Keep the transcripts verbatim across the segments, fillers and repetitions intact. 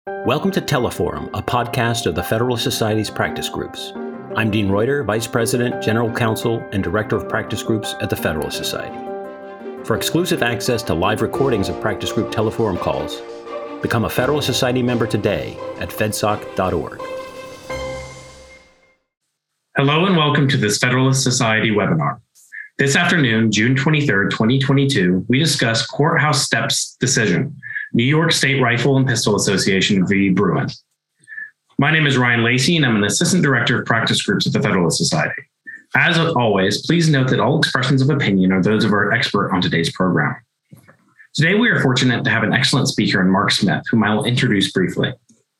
Welcome to Teleforum, a podcast of the Federalist Society's practice groups. I'm Dean Reuter, Vice President, General Counsel, and Director of Practice Groups at the Federalist Society. For exclusive access to live recordings of practice group Teleforum calls, become a Federalist Society member today at fedsoc dot org. Hello and welcome to this Federalist Society webinar. This afternoon, June twenty-third, twenty twenty-two, we discuss Courthouse Steps decision, New York State Rifle and Pistol Association v. Bruen. My name is Ryan Lacey, and I'm an Assistant Director of Practice Groups at the Federalist Society. As always, please note that all expressions of opinion are those of our expert on today's program. Today, we are fortunate to have an excellent speaker in Mark Smith, whom I will introduce briefly.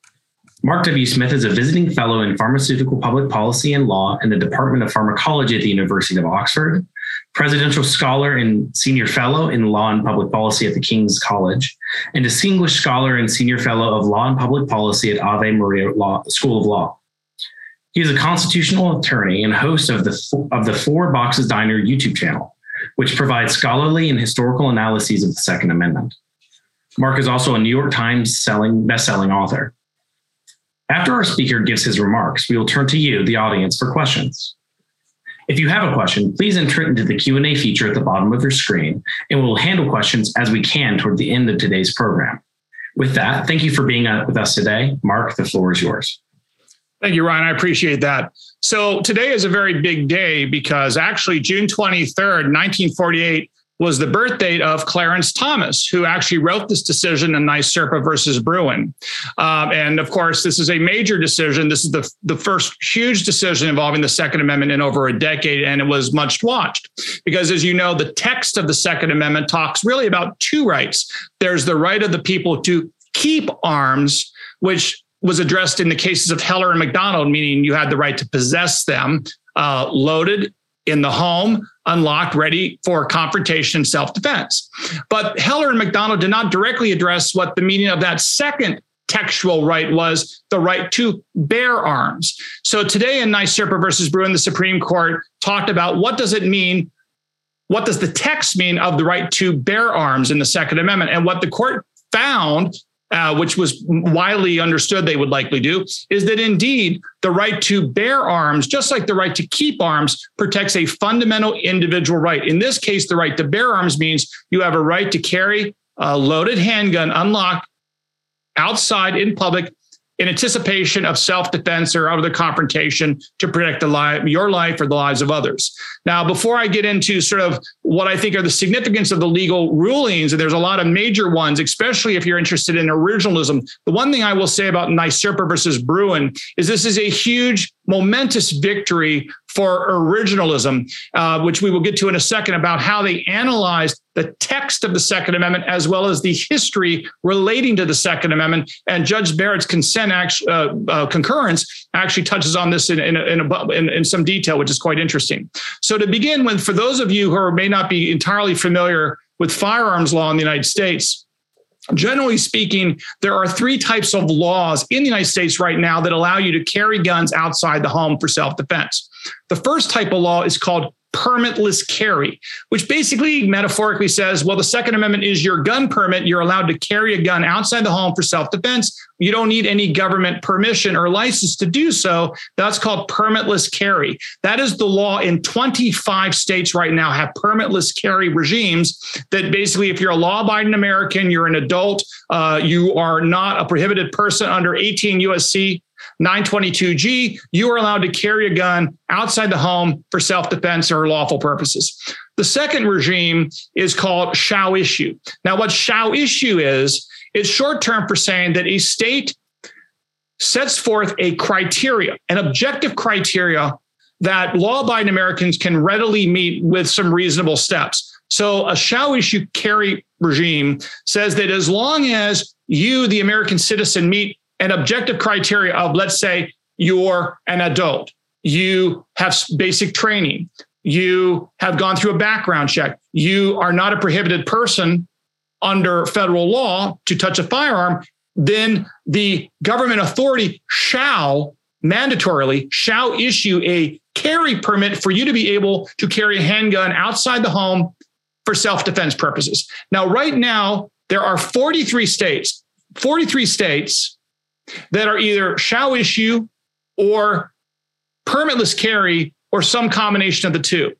Mark W. Smith is a visiting fellow in pharmaceutical public policy and law in the Department of Pharmacology at the University of Oxford, presidential scholar and senior fellow in law and public policy at the King's College, and distinguished scholar and senior fellow of law and public policy at Ave Maria Law, School of Law. He is a constitutional attorney and host of the, of the Four Boxes Diner YouTube channel, which provides scholarly and historical analyses of the Second Amendment. Mark is also a New York Times selling, best-selling author. After our speaker gives his remarks, we will turn to you, the audience, for questions. If you have a question, please enter it into the Q and A feature at the bottom of your screen, and we will handle questions as we can toward the end of today's program. With that, thank you for being with us today. Mark, the floor is yours. Thank you, Ryan. I appreciate that. So today is a very big day because actually June twenty-third, nineteen forty-eight was the birth date of Clarence Thomas, who actually wrote this decision in NYSERPA versus Bruen. Um, and of course, this is a major decision. This is the, the first huge decision involving the Second Amendment in over a decade, and it was much watched. Because as you know, the text of the Second Amendment talks really about two rights. There's the right of the people to keep arms, which was addressed in the cases of Heller and McDonald, meaning you had the right to possess them uh, loaded in the home, unlocked, ready for confrontation and self-defense. But Heller and McDonald did not directly address what the meaning of that second textual right was, the right to bear arms. So today in NYSERPA versus Bruen, the Supreme Court talked about what does it mean, what does the text mean of the right to bear arms in the Second Amendment? And what the court found, Uh, which was widely understood they would likely do, is that indeed the right to bear arms, just like the right to keep arms, protects a fundamental individual right. In this case, the right to bear arms means you have a right to carry a loaded handgun unlocked outside in public in anticipation of self-defense or other confrontation to protect the life, your life or the lives of others. Now, before I get into sort of what I think are the significance of the legal rulings, and there's a lot of major ones, especially if you're interested in originalism, the one thing I will say about NYSERPA versus Bruen is this is a huge, momentous victory for originalism, uh, which we will get to in a second, about how they analyzed the text of the Second Amendment as well as the history relating to the Second Amendment. And Judge Barrett's consent act, uh, uh, concurrence actually touches on this in, in, in, a, in, in some detail, which is quite interesting. So to begin with, for those of you who are, may not be entirely familiar with firearms law in the United States, generally speaking, there are three types of laws in the United States right now that allow you to carry guns outside the home for self-defense. The first type of law is called permitless carry, which basically metaphorically says, well, the Second Amendment is your gun permit. You're allowed to carry a gun outside the home for self-defense. You don't need any government permission or license to do so. That's called permitless carry. That is the law in twenty-five states right now have permitless carry regimes that basically, if you're a law-abiding American, you're an adult, uh, you are not a prohibited person under eighteen U S C nine twenty-two G, you are allowed to carry a gun outside the home for self-defense or lawful purposes. The second regime is called shall issue. Now, what shall issue is, it's short term for saying that a state sets forth a criteria, an objective criteria that law-abiding Americans can readily meet with some reasonable steps. So a shall issue carry regime says that as long as you, the American citizen, meet an objective criteria of, let's say, you're an adult, you have basic training, you have gone through a background check, you are not a prohibited person under federal law to touch a firearm, then the government authority shall mandatorily shall issue a carry permit for you to be able to carry a handgun outside the home for self-defense purposes. Now, right now, there are forty-three states, forty-three states that are either shall issue or permitless carry or some combination of the two.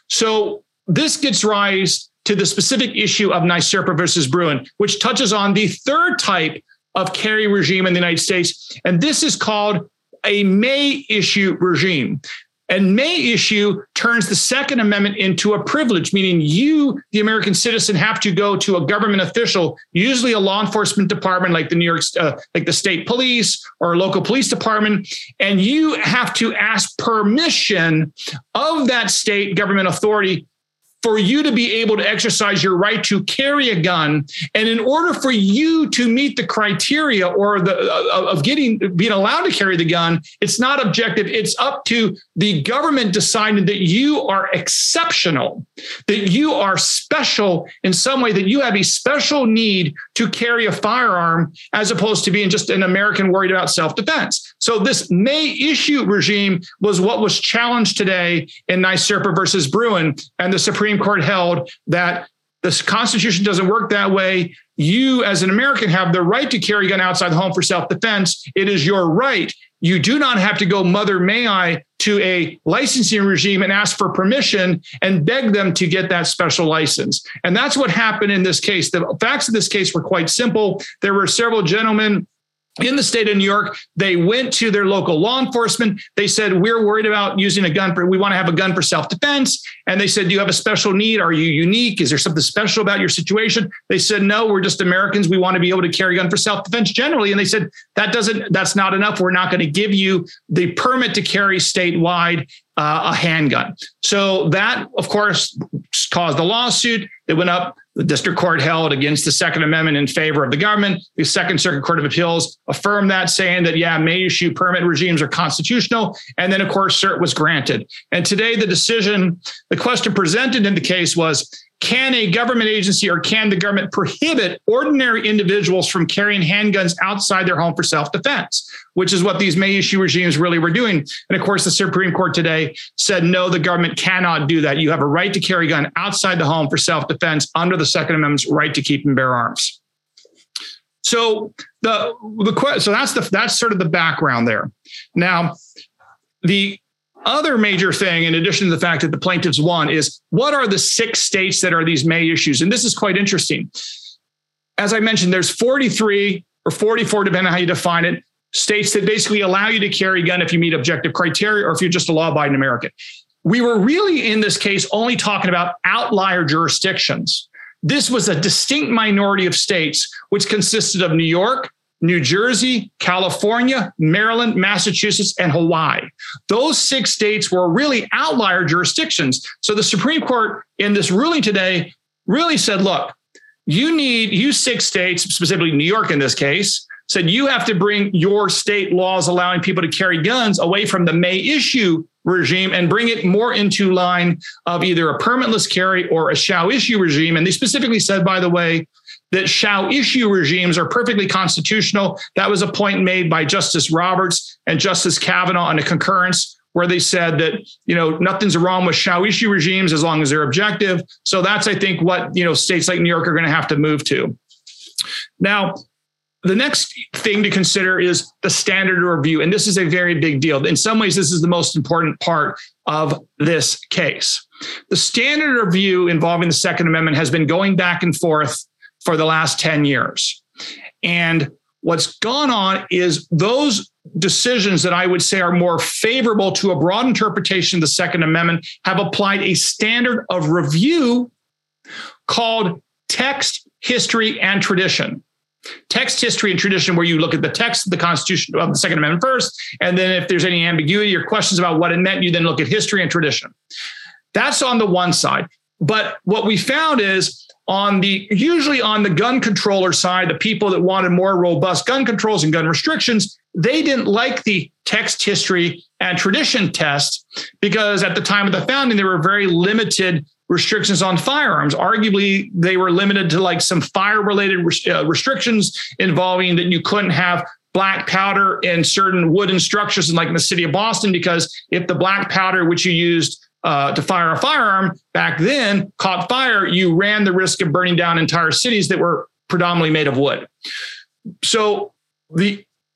So this gets rise to the specific issue of NYSERPA versus Bruen, which touches on the third type of carry regime in the United States. And this is called a may issue regime. And may issue turns the Second Amendment into a privilege, meaning you, the American citizen, have to go to a government official, usually a law enforcement department like the New York, uh, like the state police or a local police department, and you have to ask permission of that state government authority for you to be able to exercise your right to carry a gun. And in order for you to meet the criteria or the uh, of getting being allowed to carry the gun, it's not objective. It's up to the government deciding that you are exceptional, that you are special in some way, that you have a special need to carry a firearm, as opposed to being just an American worried about self-defense. So this may issue regime was what was challenged today in NYSERPA versus Bruen, and the Supreme Court held that the Constitution doesn't work that way. You, as an American, have the right to carry a gun outside the home for self-defense. It is your right. You do not have to go mother may I to a licensing regime and ask for permission and beg them to get that special license. And that's what happened in this case. The facts of this case were quite simple. There were several gentlemen in the state of New York. They went to their local law enforcement. They said, we're worried about using a gun for, we want to have a gun for self-defense. And they said, do you have a special need? Are you unique? Is there something special about your situation? They said, no, we're just Americans. We want to be able to carry a gun for self-defense generally. And they said, that doesn't, that's not enough. We're not going to give you the permit to carry statewide uh, a handgun. So that, of course, caused a lawsuit. It went up. The district court held against the Second Amendment in favor of the government. The Second Circuit Court of Appeals affirmed that, saying that, yeah, may issue permit regimes are constitutional. And then, of course, cert was granted. And today, the decision, the question presented in the case was, can a government agency or can the government prohibit ordinary individuals from carrying handguns outside their home for self-defense, which is what these may issue regimes really were doing. And of course, the Supreme Court today said, no, the government cannot do that. You have a right to carry a gun outside the home for self-defense under the Second Amendment's right to keep and bear arms. So the, the so that's the that's sort of the background there. Now, the other major thing, in addition to the fact that the plaintiffs won, is what are the six states that are these may issues? And this is quite interesting. As I mentioned, there's forty-three or forty-four, depending on how you define it, states that basically allow you to carry a gun if you meet objective criteria or if you're just a law-abiding American. We were really, in this case, only talking about outlier jurisdictions. This was a distinct minority of states, which consisted of New York, New Jersey, California, Maryland, Massachusetts, and Hawaii. Those six states were really outlier jurisdictions. So the Supreme Court in this ruling today really said, look, you need, you six states, specifically New York in this case, said you have to bring your state laws allowing people to carry guns away from the may issue regime and bring it more into line of either a permitless carry or a shall issue regime. And they specifically said, by the way, that shall issue regimes are perfectly constitutional. That was a point made by Justice Roberts and Justice Kavanaugh in a concurrence where they said that, you know, nothing's wrong with shall issue regimes as long as they're objective. So that's, I think, what, you know, states like New York are going to have to move to. Now, the next thing to consider is the standard of review. And this is a very big deal. In some ways, this is the most important part of this case. The standard of review involving the Second Amendment has been going back and forth for the last ten years. And what's gone on is those decisions that I would say are more favorable to a broad interpretation of the Second Amendment have applied a standard of review called text, history, and tradition. Text, history, and tradition, where you look at the text of the Constitution of the Second Amendment first, and then if there's any ambiguity or questions about what it meant, you then look at history and tradition. That's on the one side. But what we found is on the, usually on the gun controller side, the people that wanted more robust gun controls and gun restrictions, they didn't like the text, history, and tradition test because at the time of the founding, there were very limited restrictions on firearms. Arguably, they were limited to like some fire-related res- uh, restrictions involving that you couldn't have black powder in certain wooden structures, like in the city of Boston, because if the black powder which you used Uh, to fire a firearm back then caught fire, you ran the risk of burning down entire cities that were predominantly made of wood. So the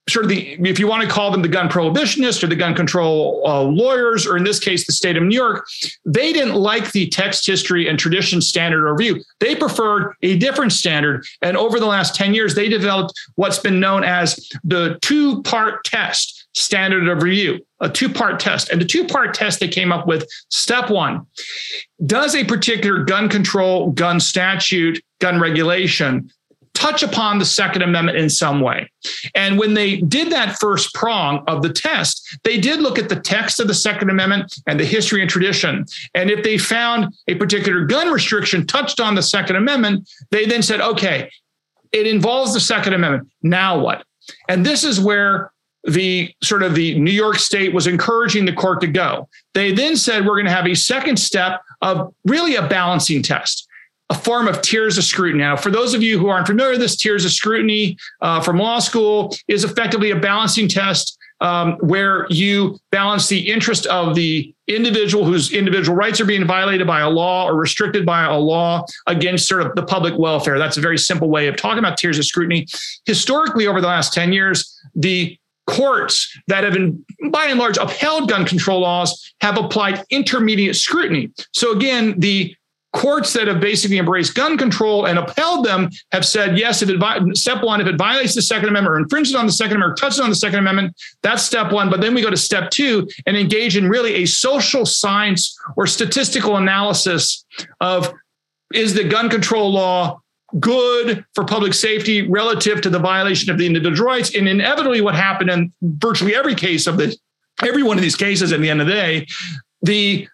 sort of the, if you want to call them the gun prohibitionists or the gun control uh, lawyers, or in this case, the state of New York, they didn't like the text, history, and tradition standard of review. They preferred a different standard. And over the last ten years, they developed what's been known as the two-part test standard of review, a two-part test. And the two-part test they came up with, step one, does a particular gun control, gun statute, gun regulation touch upon the Second Amendment in some way? And when they did that first prong of the test, they did look at the text of the Second Amendment and the history and tradition. And if they found a particular gun restriction touched on the Second Amendment, they then said, okay, it involves the Second Amendment. Now what? And this is where the sort of the New York State was encouraging the court to go. They then said, we're going to have a second step of really a balancing test, a form of tiers of scrutiny. Now, for those of you who aren't familiar with this, tiers of scrutiny uh, from law school is effectively a balancing test um, where you balance the interest of the individual whose individual rights are being violated by a law or restricted by a law against sort of the public welfare. That's a very simple way of talking about tiers of scrutiny. Historically, over the last ten years, the courts that have been, by and large, upheld gun control laws have applied intermediate scrutiny. So again, the courts that have basically embraced gun control and upheld them have said, yes, if it, step one, if it violates the Second Amendment or infringes on the Second Amendment or touches on the Second Amendment, that's step one. But then we go to step two and engage in really a social science or statistical analysis of, is the gun control law good for public safety relative to the violation of the individual rights? And inevitably what happened in virtually every case of this, every one of these cases at the end of the day, the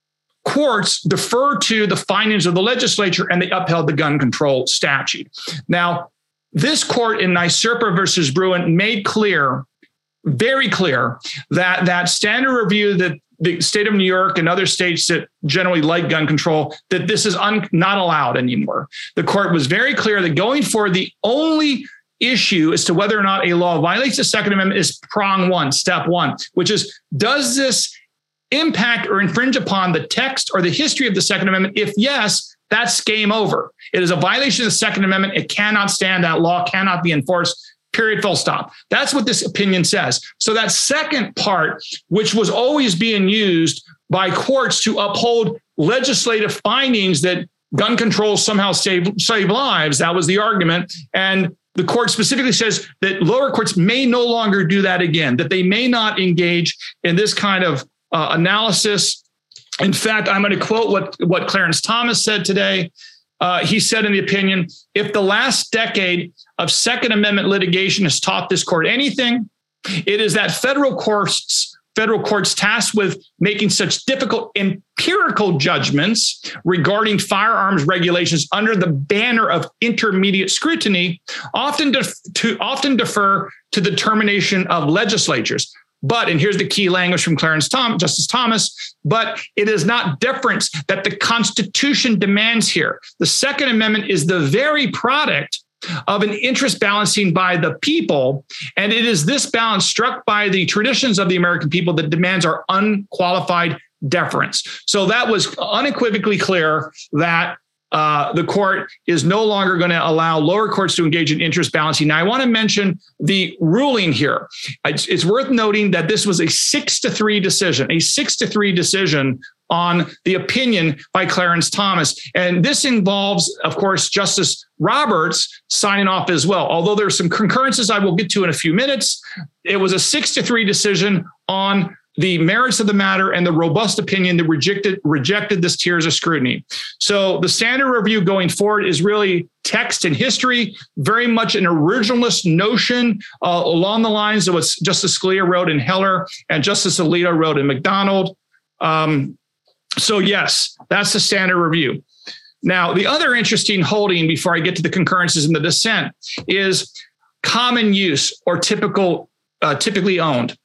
courts defer to the findings of the legislature and they upheld the gun control statute. Now, this court in Nysurpa versus Bruen made clear, very clear, that that standard review that the state of New York and other states that generally like gun control, that this is un, not allowed anymore. The court was very clear that going forward, the only issue as to whether or not a law violates the Second Amendment is prong one, step one, which is, does this impact or infringe upon the text or the history of the Second Amendment? If yes, that's game over. It is a violation of the Second Amendment. It cannot stand. That law cannot be enforced. Period, full stop. That's what this opinion says. So that second part, which was always being used by courts to uphold legislative findings that gun control somehow save, save lives, that was the argument. And the court specifically says that lower courts may no longer do that again, that they may not engage in this kind of uh, analysis. In fact, I'm going to quote what, what Clarence Thomas said today. Uh, he said in the opinion, if the last decade of Second Amendment litigation has taught this court anything, it is that federal courts, federal courts tasked with making such difficult empirical judgments regarding firearms regulations under the banner of intermediate scrutiny often def- to often defer to the determination of legislatures. But, and here's the key language from Clarence Tom, Justice Thomas, but it is not deference that the Constitution demands here. The Second Amendment is the very product of an interest balancing by the people. And it is this balance struck by the traditions of the American people that demands our unqualified deference. So that was unequivocally clear that Uh, the court is no longer going to allow lower courts to engage in interest balancing. Now, I want to mention the ruling here. It's, it's worth noting that this was a six to three decision, a six to three decision on the opinion by Clarence Thomas. And this involves, of course, Justice Roberts signing off as well. Although there's some concurrences I will get to in a few minutes, it was a six to three decision on the merits of the matter and the robust opinion that rejected rejected this tiers of scrutiny. So the standard review going forward is really text and history, very much an originalist notion uh, along the lines of what Justice Scalia wrote in Heller and Justice Alito wrote in McDonald. Um, so yes, that's the standard review. Now, the other interesting holding before I get to the concurrences in the dissent is common use or typical, uh, typically owned.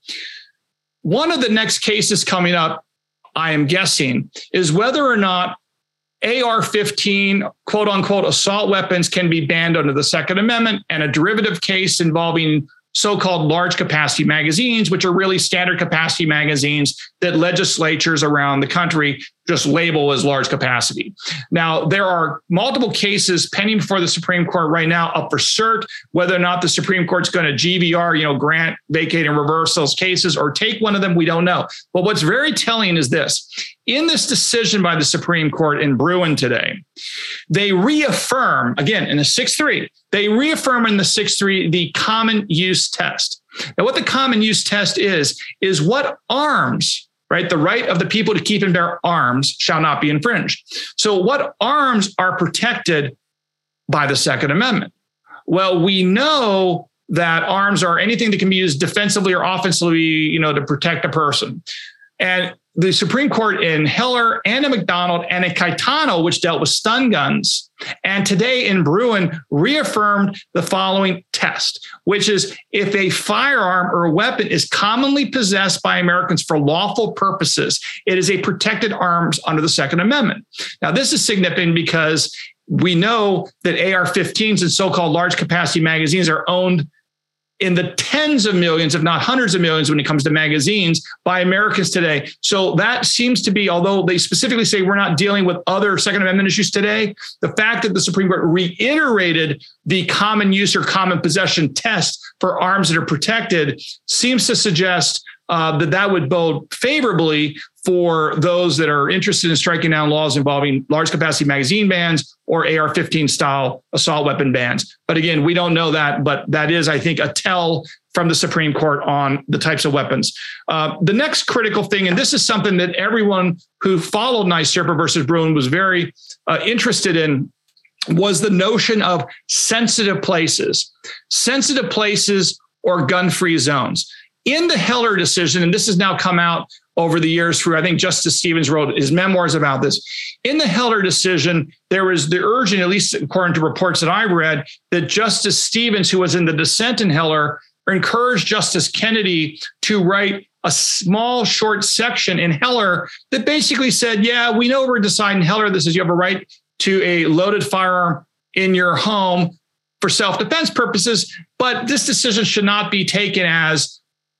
One of the next cases coming up, I am guessing, is whether or not A R fifteen, quote unquote, assault weapons can be banned under the Second Amendment, and a derivative case involving so-called large capacity magazines, which are really standard capacity magazines that legislatures around the country just label as large capacity. Now, there are multiple cases pending before the Supreme Court right now up for cert. Whether or not the Supreme Court's going to G V R, you know, grant, vacate, and reverse those cases or take one of them, we don't know. But what's very telling is this. In this decision by the Supreme Court in Bruen today, they reaffirm, again, in the six three, they reaffirm in the six three the common use test. Now, what the common use test is, is what arms, right? The right of the people to keep and bear arms shall not be infringed. So what arms are protected by the Second Amendment? Well, we know that arms are anything that can be used defensively or offensively, you know, to protect a person. And the Supreme Court in Heller and in McDonald and in Caetano, which dealt with stun guns, and today in Bruen reaffirmed the following test, which is if a firearm or a weapon is commonly possessed by Americans for lawful purposes, it is a protected arms under the Second Amendment. Now, this is significant because we know that A R fifteens and so-called large capacity magazines are owned in the tens of millions, if not hundreds of millions when it comes to magazines by Americans today. So that seems to be, although they specifically say we're not dealing with other Second Amendment issues today, the fact that the Supreme Court reiterated the common use or common possession test for arms that are protected seems to suggest uh, that that would bode favorably for those that are interested in striking down laws involving large capacity magazine bans or A R fifteen style assault weapon bans. But again, we don't know that, but that is, I think, a tell from the Supreme Court on the types of weapons. Uh, the next critical thing, and this is something that everyone who followed NYSERPA versus Bruen was very uh, interested in, was the notion of sensitive places, sensitive places or gun-free zones. In the Heller decision, and this has now come out over the years through, I think Justice Stevens wrote his memoirs about this. In the Heller decision, there was the urging, at least according to reports that I've read, that Justice Stevens, who was in the dissent in Heller, encouraged Justice Kennedy to write a small, short section in Heller that basically said, yeah, we know we're deciding Heller, this is you have a right to a loaded firearm in your home for self-defense purposes, but this decision should not be taken as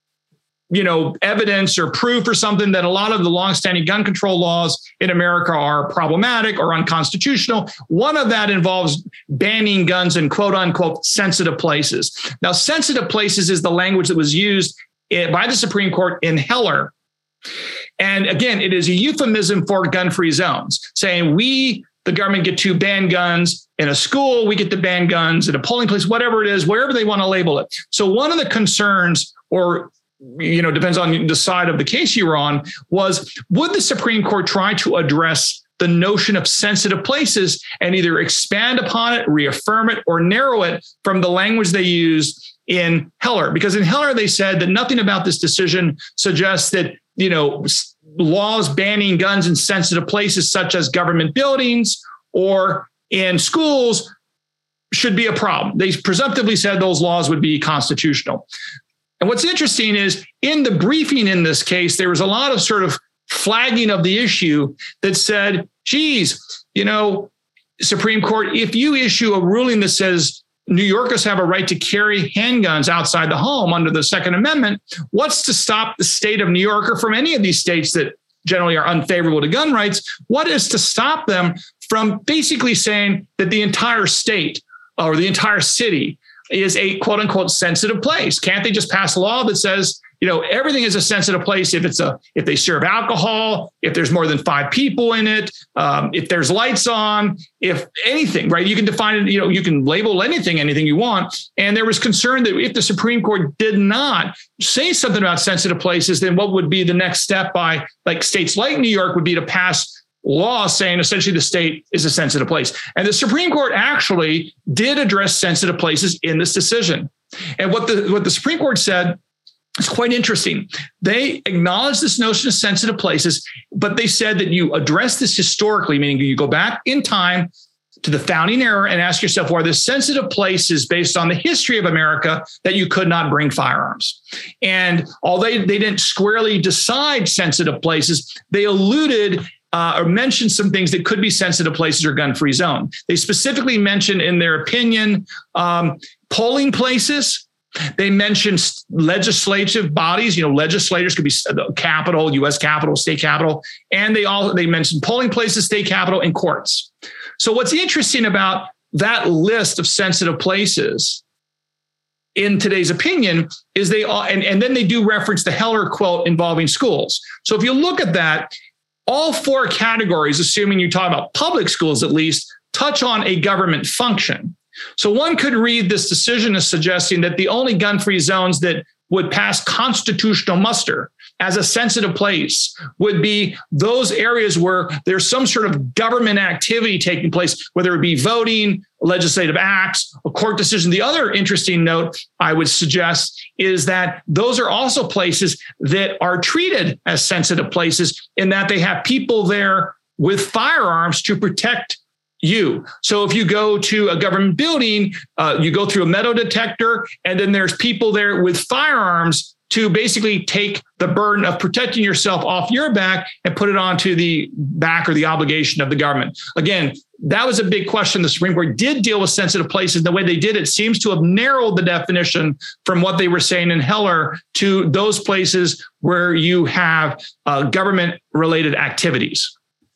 you know, evidence or proof or something that a lot of the longstanding gun control laws in America are problematic or unconstitutional. One of that involves banning guns in quote unquote sensitive places. Now, sensitive places is the language that was used by the Supreme Court in Heller. And again, it is a euphemism for gun-free zones, saying we, the government, get to ban guns in a school, we get to ban guns in a polling place, whatever it is, wherever they want to label it. So one of the concerns, or you know, depends on the side of the case you were on, was would the Supreme Court try to address the notion of sensitive places and either expand upon it, reaffirm it, or narrow it from the language they used in Heller? Because in Heller, they said that nothing about this decision suggests that, you know, laws banning guns in sensitive places such as government buildings or in schools should be a problem. They presumptively said those laws would be constitutional. And what's interesting is in the briefing in this case, there was a lot of sort of flagging of the issue that said, geez, you know, Supreme Court, if you issue a ruling that says New Yorkers have a right to carry handguns outside the home under the Second Amendment, what's to stop the state of New York or from any of these states that generally are unfavorable to gun rights? What is to stop them from basically saying that the entire state or the entire city is a quote unquote sensitive place? Can't they just pass a law that says, you know, everything is a sensitive place if it's a, if they serve alcohol, if there's more than five people in it, um, if there's lights on, if anything, right? You can define it, you know, you can label anything, anything you want. And there was concern that if the Supreme Court did not say something about sensitive places, then what would be the next step by like states like New York would be to pass law saying essentially the state is a sensitive place. And the Supreme Court actually did address sensitive places in this decision. And what the what the Supreme Court said is quite interesting. They acknowledged this notion of sensitive places, but they said that you address this historically, meaning you go back in time to the founding era and ask yourself, were there sensitive places based on the history of America that you could not bring firearms? And although they, they didn't squarely decide sensitive places, they alluded Uh, or mentioned some things that could be sensitive places or gun-free zone. They specifically mentioned in their opinion, um, polling places, They mentioned legislative bodies, you know, legislators could be the Capitol, U S Capitol, state Capitol, and they all they mentioned polling places, state Capitol, and courts. So what's interesting about that list of sensitive places in today's opinion is they all, and, and then they do reference the Heller quote involving schools. So if you look at that, all four categories, assuming you talk about public schools at least, touch on a government function. So one could read this decision as suggesting that the only gun-free zones that would pass constitutional muster as a sensitive place would be those areas where there's some sort of government activity taking place, whether it be voting, legislative acts, a court decision. The other interesting note I would suggest is that those are also places that are treated as sensitive places in that they have people there with firearms to protect you. So if you go to a government building, uh, you go through a metal detector, and then there's people there with firearms to basically take the burden of protecting yourself off your back and put it onto the back or the obligation of the government. Again, that was a big question. The Supreme Court did deal with sensitive places. The way they did it seems to have narrowed the definition from what they were saying in Heller to those places where you have uh, government-related activities.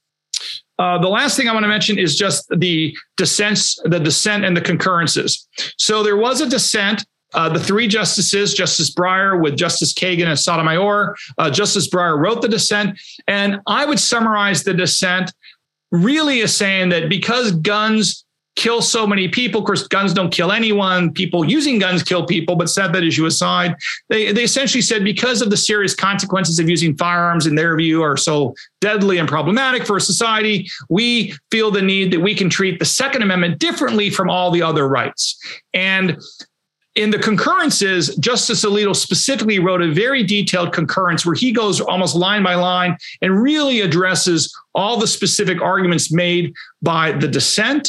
Uh, the last thing I want to mention is just the dissents, the dissent and the concurrences. So there was a dissent. Uh, the three justices, Justice Breyer with Justice Kagan and Sotomayor, uh, Justice Breyer wrote the dissent. And I would summarize the dissent really as saying that because guns kill so many people, of course, guns don't kill anyone. People using guns kill people, but set that issue aside. They, they essentially said because of the serious consequences of using firearms in their view are so deadly and problematic for society, we feel the need that we can treat the Second Amendment differently from all the other rights. And in the concurrences, Justice Alito specifically wrote a very detailed concurrence where he goes almost line by line and really addresses all the specific arguments made by the dissent.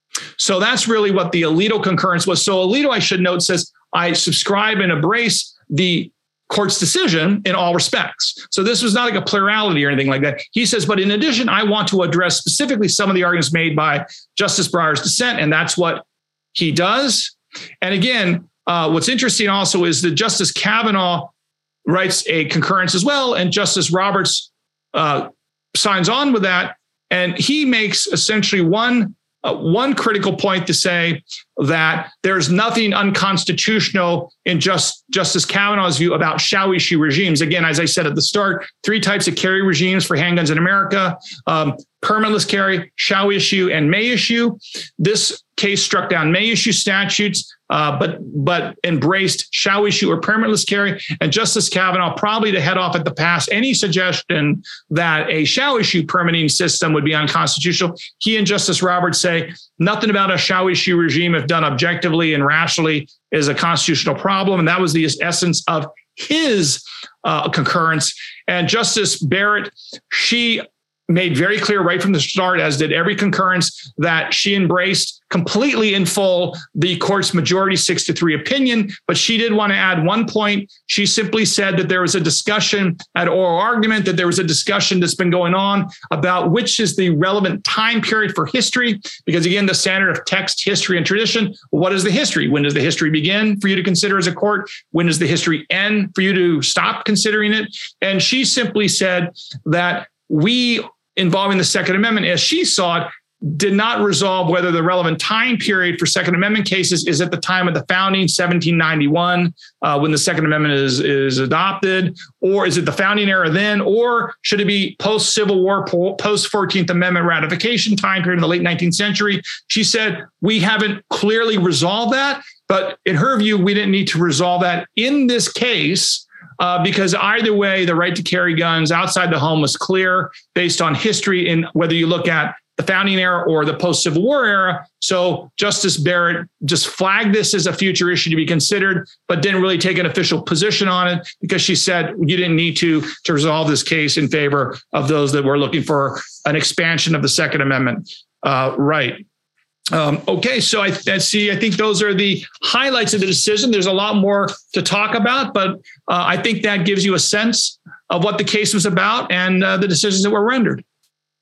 So that's really what the Alito concurrence was. So Alito, I should note, says, I subscribe and embrace the court's decision in all respects. So this was not like a plurality or anything like that. He says, but in addition, I want to address specifically some of the arguments made by Justice Breyer's dissent, and that's what he does. And again, uh, what's interesting also is that Justice Kavanaugh writes a concurrence as well, and Justice Roberts uh, signs on with that. And he makes essentially one Uh, one critical point to say that there's nothing unconstitutional in just Justice Kavanaugh's view about shall issue regimes. Again, as I said at the start, three types of carry regimes for handguns in America, um, permitless carry, shall issue, and may issue. This case struck down may issue statutes, uh, but but embraced shall issue or permitless carry. And Justice Kavanaugh, probably to head off at the pass any suggestion that a shall issue permitting system would be unconstitutional. He and Justice Roberts say nothing about a shall issue regime, if done objectively and rationally, is a constitutional problem. And that was the essence of his uh, concurrence. And Justice Barrett, she made very clear right from the start, as did every concurrence, that she embraced completely in full the court's majority six to three opinion. But she did want to add one point. She simply said that there was a discussion at oral argument, that there was a discussion that's been going on about which is the relevant time period for history. Because again, the standard of text, history, and tradition, what is the history? When does the history begin for you to consider as a court? When does the history end for you to stop considering it? And she simply said that we, involving the Second Amendment, as she saw it, did not resolve whether the relevant time period for Second Amendment cases is at the time of the founding, seventeen ninety-one, uh, when the Second Amendment is, is adopted, or is it the founding era then, or should it be post-Civil War, post-fourteenth Amendment ratification time period in the late nineteenth century? She said, we haven't clearly resolved that, but in her view, we didn't need to resolve that in this case, Uh, because either way, the right to carry guns outside the home was clear based on history, in whether you look at the founding era or the post-Civil War era. So Justice Barrett just flagged this as a future issue to be considered, but didn't really take an official position on it, because she said you didn't need to to resolve this case in favor of those that were looking for an expansion of the Second Amendment uh, right. Um, okay, so I, I see, I think those are the highlights of the decision. There's a lot more to talk about, but uh, I think that gives you a sense of what the case was about and uh, the decisions that were rendered.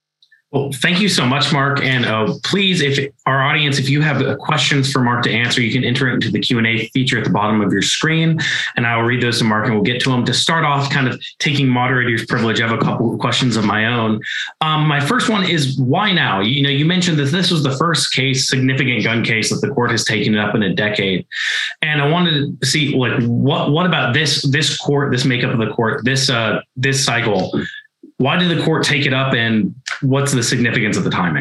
Well, thank you so much, Mark. And uh, please, if our audience, if you have uh, questions for Mark to answer, you can enter it into the Q and A feature at the bottom of your screen, and I will read those to Mark and we'll get to them. To start off, kind of taking moderator's privilege, I have a couple of questions of my own. Um, my first one is, why now? You know, you mentioned that this was the first case, significant gun case that the court has taken it up in a decade. And I wanted to see, like, what what about this this court, this makeup of the court, this uh, this cycle? Why did the court take it up, and what's the significance of the timing?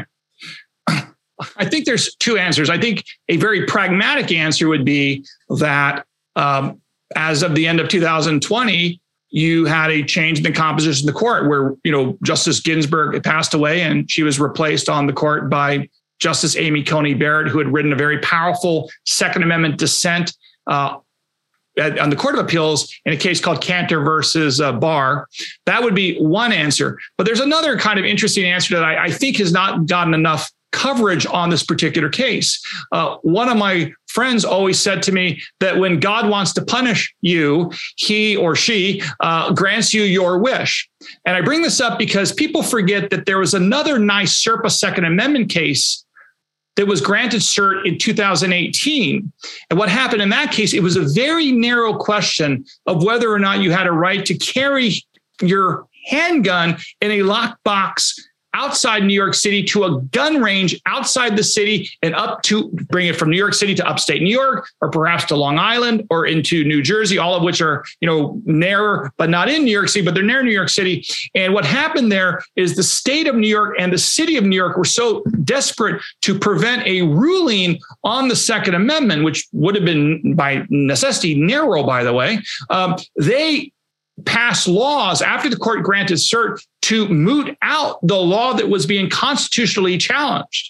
I think there's two answers. I think a very pragmatic answer would be that um, as of the end of two thousand twenty, you had a change in the composition of the court where, you know, Justice Ginsburg had passed away and she was replaced on the court by Justice Amy Coney Barrett, who had written a very powerful Second Amendment dissent uh, on the Court of Appeals in a case called Cantor versus uh, Barr. That would be one answer. But there's another kind of interesting answer that I, I think has not gotten enough coverage on this particular case. Uh, one of my friends always said to me that when God wants to punish you, he or she uh, grants you your wish. And I bring this up because people forget that there was another NYSERPA Second Amendment case that was granted cert in two thousand eighteen. And what happened in that case, it was a very narrow question of whether or not you had a right to carry your handgun in a lockbox outside New York City to a gun range outside the city and up to bring it from New York City to upstate New York, or perhaps to Long Island or into New Jersey, all of which are, you know, nearer, but not in New York City, but they're near New York City. And what happened there is the state of New York and the city of New York were so desperate to prevent a ruling on the Second Amendment, which would have been by necessity narrow, by the way. Um, they passed laws after the court granted cert to moot out the law that was being constitutionally challenged.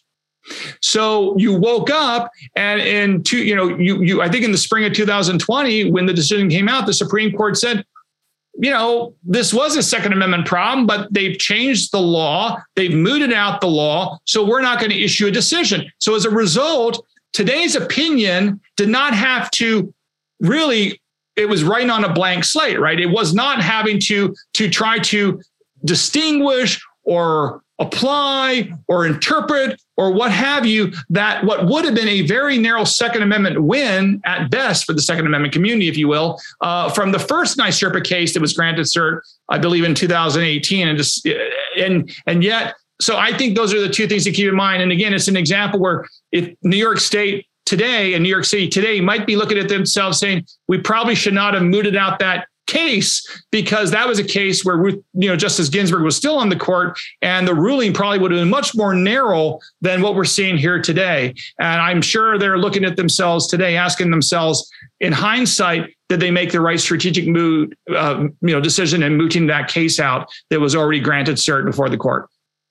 So you woke up and in two, you know, you, you, I think in the spring of two thousand twenty, when the decision came out, the Supreme Court said, you know, this was a Second Amendment problem, but they've changed the law. They've mooted out the law. So we're not going to issue a decision. So as a result, today's opinion did not have to really, it was writing on a blank slate, right? It was not having to, to try to distinguish or apply or interpret or what have you, that what would have been a very narrow Second Amendment win at best for the Second Amendment community, if you will, uh, from the first NYSERPA case that was granted cert, I believe in two thousand eighteen. And just, and, and yet, so I think those are the two things to keep in mind. And again, it's an example where if New York State today and New York City today might be looking at themselves saying, we probably should not have mooted out that case, because that was a case where, Ruth, you know, Justice Ginsburg was still on the court, and the ruling probably would have been much more narrow than what we're seeing here today. And I'm sure they're looking at themselves today, asking themselves, in hindsight, did they make the right strategic move, uh, you know, decision in mooting that case out that was already granted cert before the court?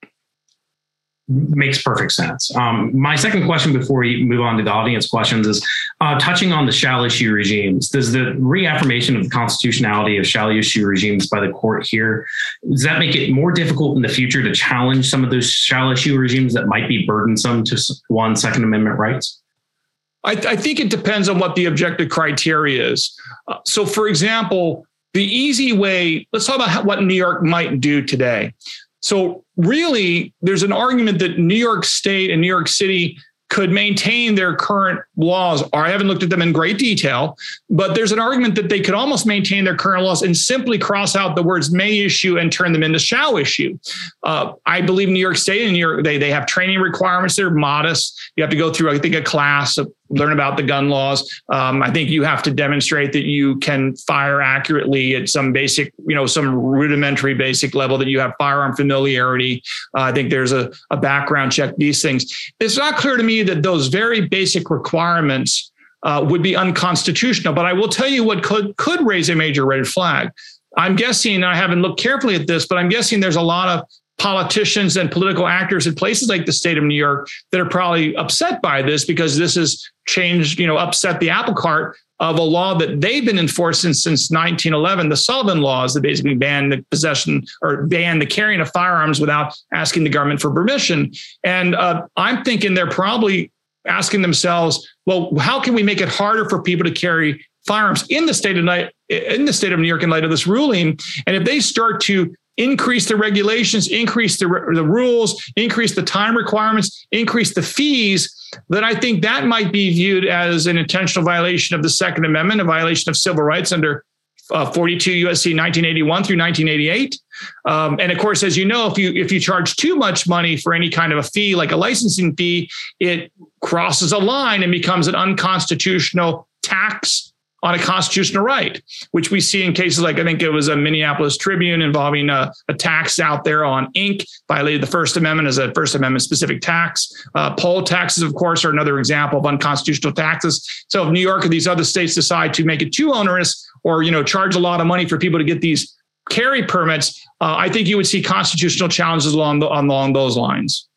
Makes perfect sense. Um, my second question before we move on to the audience questions is uh, touching on the shall issue regimes. Does the reaffirmation of the constitutionality of shall issue regimes by the court here, does that make it more difficult in the future to challenge some of those shall issue regimes that might be burdensome to one Second Amendment rights? I, th- I think it depends on what the objective criteria is. Uh, so, for example, the easy way, let's talk about how, what New York might do today. So really, there's an argument that New York State and New York City could maintain their current laws, or I haven't looked at them in great detail, but there's an argument that they could almost maintain their current laws and simply cross out the words may issue and turn them into shall issue. Uh, I believe New York State and New York, they, they have training requirements that are modest. You have to go through, I think, a class of learn about the gun laws. Um, I think you have to demonstrate that you can fire accurately at some basic, you know, some rudimentary basic level, that you have firearm familiarity. Uh, I think there's a, a background check, these things. It's not clear to me that those very basic requirements uh, would be unconstitutional, but I will tell you what could, could raise a major red flag. I'm guessing, I haven't looked carefully at this, but I'm guessing there's a lot of politicians and political actors in places like the state of New York that are probably upset by this, because this has changed, you know, upset the apple cart of a law that they've been enforcing since nineteen eleven, the Sullivan laws that basically ban the possession or ban the carrying of firearms without asking the government for permission. And uh, I'm thinking they're probably asking themselves, well, how can we make it harder for people to carry firearms in the state of in the state of New York in light of this ruling? And if they start to increase the regulations, increase the, the rules, increase the time requirements, increase the fees, then I think that might be viewed as an intentional violation of the Second Amendment, a violation of civil rights under uh, forty-two U S C nineteen eighty-one through nineteen eighty-eight. Um, and of course, as you know, if you if you charge too much money for any kind of a fee, like a licensing fee, it crosses a line and becomes an unconstitutional tax on a constitutional right, which we see in cases like, I think it was a Minneapolis Tribune involving a, a tax out there on ink, violated the First Amendment as a First Amendment specific tax. Uh, poll taxes, of course, are another example of unconstitutional taxes. So if New York or these other states decide to make it too onerous or, you know, charge a lot of money for people to get these carry permits, uh, I think you would see constitutional challenges along, the, along those lines.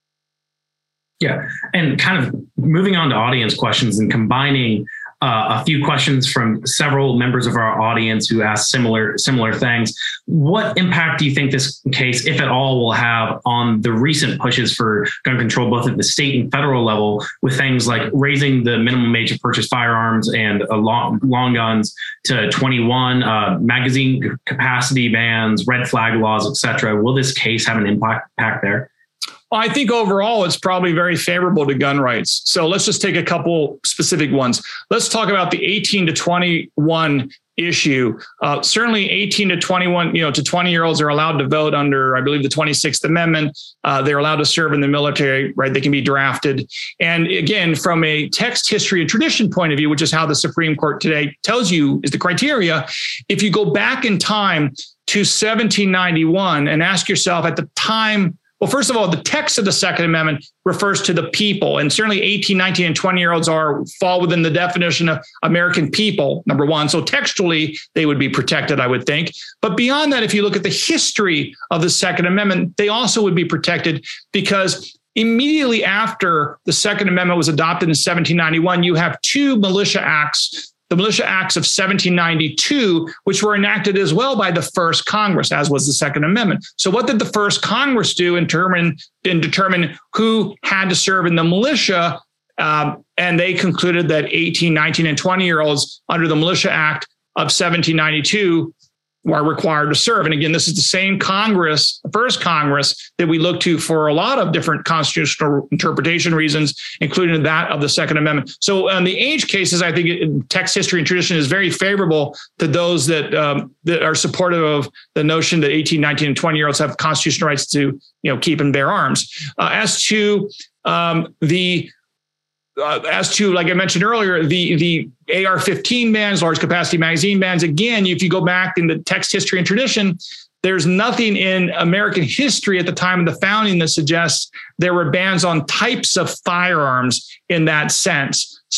Yeah. And kind of moving on to audience questions and combining Uh, a few questions from several members of our audience who asked similar similar things. What impact do you think this case, if at all, will have on the recent pushes for gun control, both at the state and federal level, with things like raising the minimum age to purchase firearms and uh, long, long guns to twenty-one, uh, magazine capacity bans, red flag laws, et cetera? Will this case have an impact, impact there? I think overall, it's probably very favorable to gun rights. So let's just take a couple specific ones. Let's talk about the eighteen to twenty-one issue. Uh, certainly eighteen to twenty-one, you know, to twenty year olds are allowed to vote under, I believe, the twenty-sixth Amendment. Uh, they're allowed to serve in the military, right? They can be drafted. And again, from a text, history, and tradition point of view, which is how the Supreme Court today tells you is the criteria, if you go back in time to seventeen ninety-one and ask yourself at the time, well, first of all, the text of the Second Amendment refers to the people, and certainly eighteen, nineteen, and twenty year olds are fall within the definition of American people, number one. So textually, they would be protected, I would think. But beyond that, if you look at the history of the Second Amendment, they also would be protected because immediately after the Second Amendment was adopted in seventeen ninety-one, you have two militia acts, the Militia Acts of seventeen ninety-two, which were enacted as well by the first Congress, as was the Second Amendment. So what did the first Congress do in determine, in determine who had to serve in the militia? Um, and they concluded that eighteen, nineteen, and twenty year olds under the Militia Act of seventeen ninety-two were required to serve. And again, this is the same Congress, the first Congress, that we look to for a lot of different constitutional interpretation reasons, including that of the Second Amendment. So on the age cases, I think text, history, and tradition is very favorable to those that um, that are supportive of the notion that eighteen, nineteen, and twenty year olds have constitutional rights to, you know, keep and bear arms. Uh, as to um, the Uh, as to, like I mentioned earlier, the the A R fifteen bans, large capacity magazine bans, again, if you go back in the text, history, and tradition, there's nothing in American history at the time of the founding that suggests there were bans on types of firearms in that sense.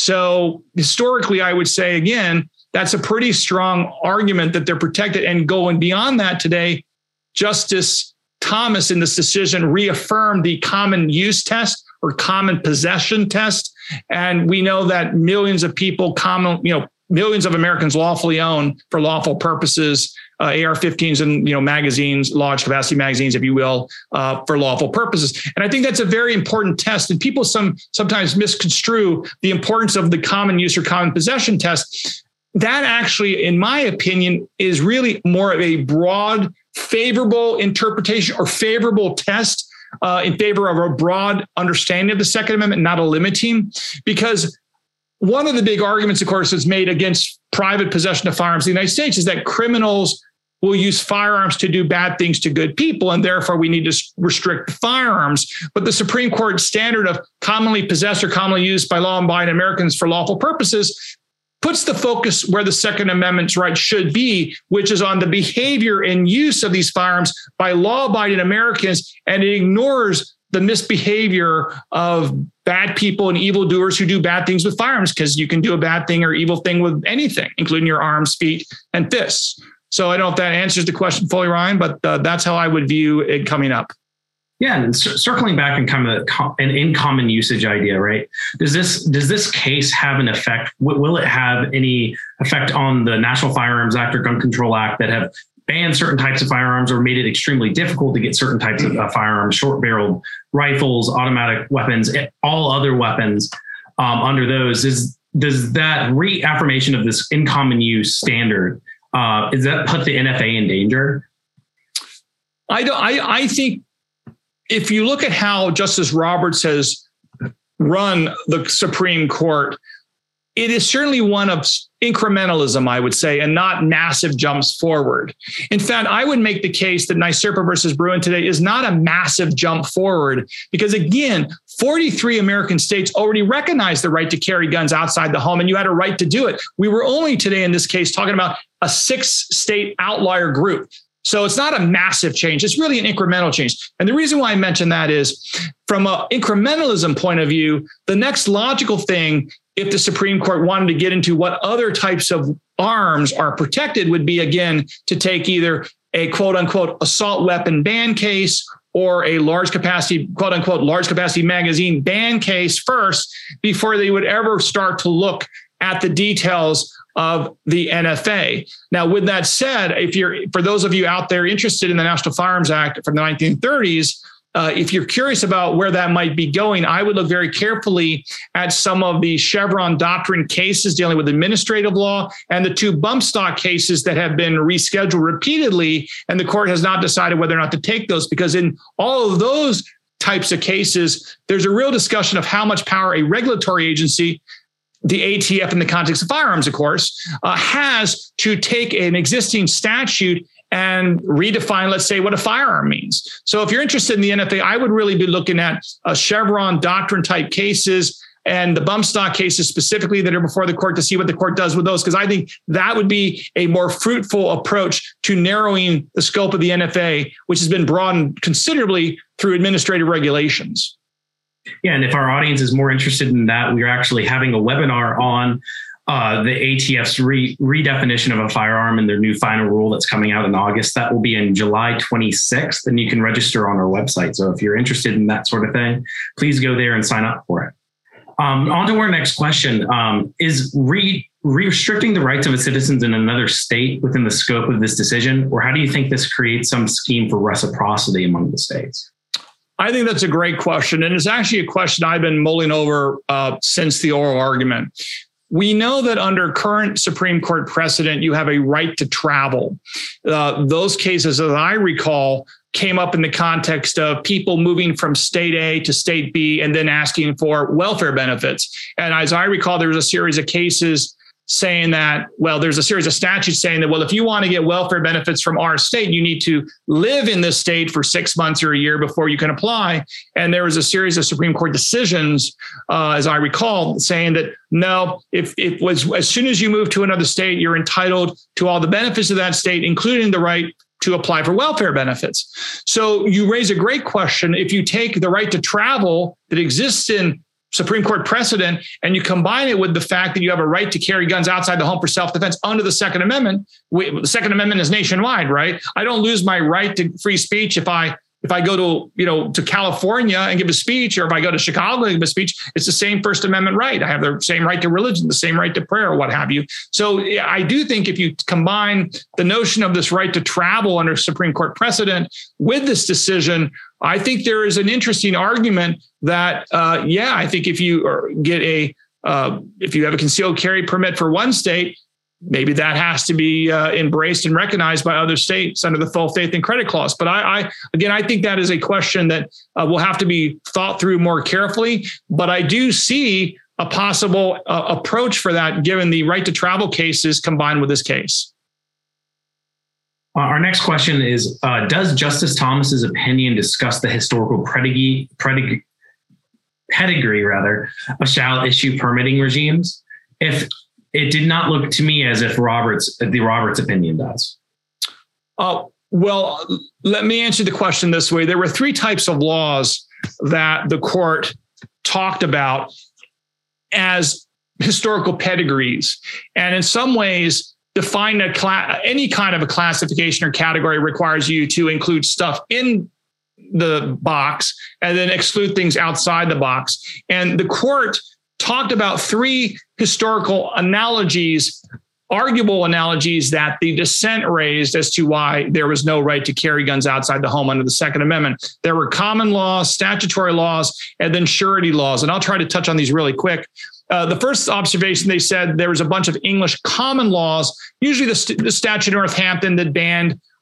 So historically, I would say, again, that's a pretty strong argument that they're protected. And going beyond that today, Justice Thomas in this decision reaffirmed the common use test or common possession test. And we know that millions of people, common, you know, millions of Americans lawfully own for lawful purposes, uh, A R fifteens and, you know, magazines, large capacity magazines, if you will, uh, for lawful purposes. And I think that's a very important test. And people some sometimes misconstrue the importance of the common use or common possession test. That actually, in my opinion, is really more of a broad, favorable interpretation or favorable test Uh, in favor of a broad understanding of the Second Amendment, not a limiting, because one of the big arguments, of course, that's made against private possession of firearms in the United States is that criminals will use firearms to do bad things to good people, and therefore we need to restrict firearms. But the Supreme Court standard of commonly possessed or commonly used by law-abiding Americans for lawful purposes puts the focus where the Second Amendment's rights should be, which is on the behavior and use of these firearms by law-abiding Americans, and it ignores the misbehavior of bad people and evildoers who do bad things with firearms, because you can do a bad thing or evil thing with anything, including your arms, feet, and fists. So I don't know if that answers the question fully, Ryan, but uh, that's how I would view it coming up. Yeah, and c- circling back and kind of an in common usage idea, right? Does this does this case have an effect? W- will it have any effect on the National Firearms Act or Gun Control Act that have banned certain types of firearms or made it extremely difficult to get certain types of uh, firearms, short-barreled rifles, automatic weapons, all other weapons um, under those? Is does that reaffirmation of this in common use standard, uh, is that put the N F A in danger? I don't. I, I think if you look at how Justice Roberts has run the Supreme Court, it is certainly one of incrementalism, I would say, and not massive jumps forward. In fact, I would make the case that NYSERPA versus Bruen today is not a massive jump forward because, again, forty-three American states already recognize the right to carry guns outside the home, and you had a right to do it. We were only today in this case talking about a six-state outlier group. So it's not a massive change. It's really an incremental change. And the reason why I mention that is from an incrementalism point of view, the next logical thing, if the Supreme Court wanted to get into what other types of arms are protected, would be, again, to take either a quote unquote assault weapon ban case or a large capacity, quote unquote, large capacity magazine ban case first before they would ever start to look at the details of the N F A. Now, with that said, if you're, for those of you out there interested in the National Firearms Act from the nineteen thirties, uh, if you're curious about where that might be going, I would look very carefully at some of the Chevron doctrine cases dealing with administrative law and the two bump stock cases that have been rescheduled repeatedly, and the court has not decided whether or not to take those, because in all of those types of cases, there's a real discussion of how much power a regulatory agency, the A T F in the context of firearms, of course, uh, has to take an existing statute and redefine, let's say, what a firearm means. So if you're interested in the N F A, I would really be looking at uh, Chevron doctrine type cases and the bump stock cases specifically that are before the court to see what the court does with those, because I think that would be a more fruitful approach to narrowing the scope of the N F A, which has been broadened considerably through administrative regulations. Yeah, and if our audience is more interested in that, we're actually having a webinar on uh, the A T F's re- redefinition of a firearm and their new final rule that's coming out in August. That will be in July twenty-sixth, and you can register on our website. So if you're interested in that sort of thing, please go there and sign up for it. Um, on to our next question. Um, is re- restricting the rights of its citizens in another state within the scope of this decision, or how do you think this creates some scheme for reciprocity among the states? I think that's a great question. And it's actually a question I've been mulling over uh, since the oral argument. We know that under current Supreme Court precedent, you have a right to travel. Uh, those cases, as I recall, came up in the context of people moving from state A to state B and then asking for welfare benefits. And as I recall, there was a series of cases saying that, well, there's a series of statutes saying that, well, if you want to get welfare benefits from our state, you need to live in this state for six months or a year before you can apply. And there was a series of Supreme Court decisions, uh, as I recall, saying that, no, if it was as soon as you move to another state, you're entitled to all the benefits of that state, including the right to apply for welfare benefits. So you raise a great question. If you take the right to travel that exists in Supreme Court precedent, and you combine it with the fact that you have a right to carry guns outside the home for self-defense under the Second Amendment. We, the Second Amendment is nationwide, right? I don't lose my right to free speech if I if I go to you know to California and give a speech, or if I go to Chicago and give a speech. It's the same First Amendment right. I have the same right to religion, the same right to prayer, what have you. So I do think if you combine the notion of this right to travel under Supreme Court precedent with this decision, I think there is an interesting argument that, uh, yeah, I think if you get a, uh, if you have a concealed carry permit for one state, maybe that has to be uh, embraced and recognized by other states under the full faith and credit clause. But I, I again, I think that is a question that uh, will have to be thought through more carefully. But I do see a possible uh, approach for that, given the right to travel cases combined with this case. Uh, our next question is, uh, does Justice Thomas's opinion discuss the historical pedigree, pedigree, pedigree rather, of shall issue permitting regimes? If it did not look to me as if Roberts, the Roberts opinion does. Uh, well, let me answer the question this way. There were three types of laws that the court talked about as historical pedigrees. And in some ways, define a cla- any kind of a classification or category requires you to include stuff in the box and then exclude things outside the box. And the court talked about three historical analogies, arguable analogies that the dissent raised as to why there was no right to carry guns outside the home under the Second Amendment. There were common laws, statutory laws, and then surety laws. And I'll try to touch on these really quick. Uh, the first observation, they said there was a bunch of English common laws, usually the, st- the statute of Northampton that banned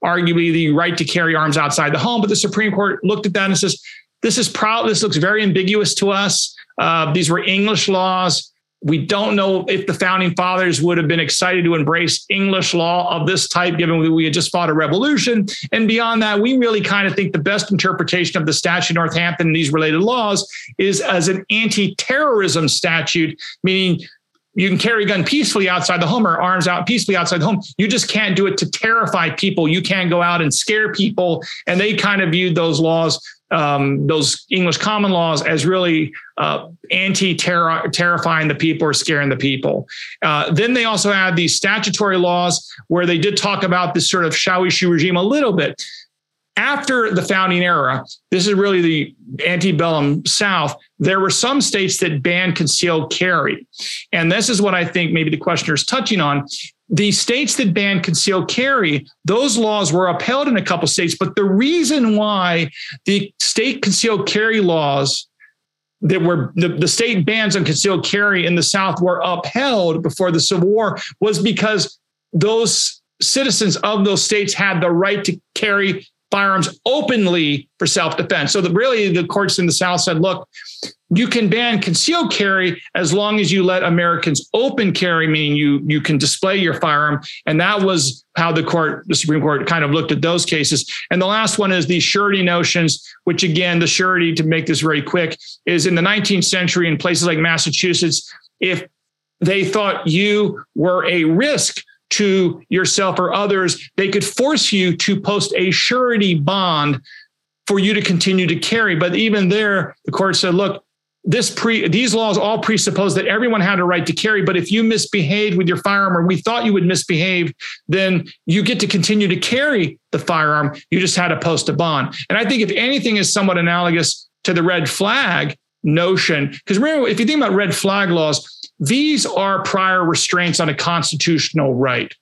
arguably the right to carry arms outside the home. But the Supreme Court looked at that and says, this is probably, this looks very ambiguous to us. Uh, these were English laws. We don't know if the founding fathers would have been excited to embrace English law of this type, given that we had just fought a revolution. And beyond that, we really kind of think the best interpretation of the statute of Northampton and these related laws is as an anti-terrorism statute, meaning you can carry a gun peacefully outside the home or arms out peacefully outside the home. You just can't do it to terrify people. You can't go out and scare people. And they kind of viewed those laws, um, those English common laws, as really uh, anti-terror, terrifying the people or scaring the people. Uh, then they also had these statutory laws where they did talk about this sort of Shawishu regime a little bit. After the founding era, this is really the antebellum South, there were some states that banned concealed carry. And this is what I think maybe the questioner is touching on. The states that banned concealed carry, those laws were upheld in a couple of states. But the reason why the state concealed carry laws that were the, the state bans on concealed carry in the South were upheld before the Civil War was because those citizens of those states had the right to carry firearms openly for self-defense. So that really the courts in the South said, look, you can ban concealed carry as long as you let Americans open carry, meaning you, you can display your firearm. And that was how the court, the Supreme Court kind of looked at those cases. And the last one is the surety notions, which again, the surety, to make this very quick, is in the nineteenth century in places like Massachusetts, if they thought you were a risk to yourself or others, they could force you to post a surety bond for you to continue to carry. But even there, the court said, look, this pre these laws all presuppose that everyone had a right to carry. But if you misbehaved with your firearm, or we thought you would misbehave, then you get to continue to carry the firearm. You just had to post a bond. And I think if anything is somewhat analogous to the red flag notion, because remember, if you think about red flag laws, these are prior restraints on a constitutional right.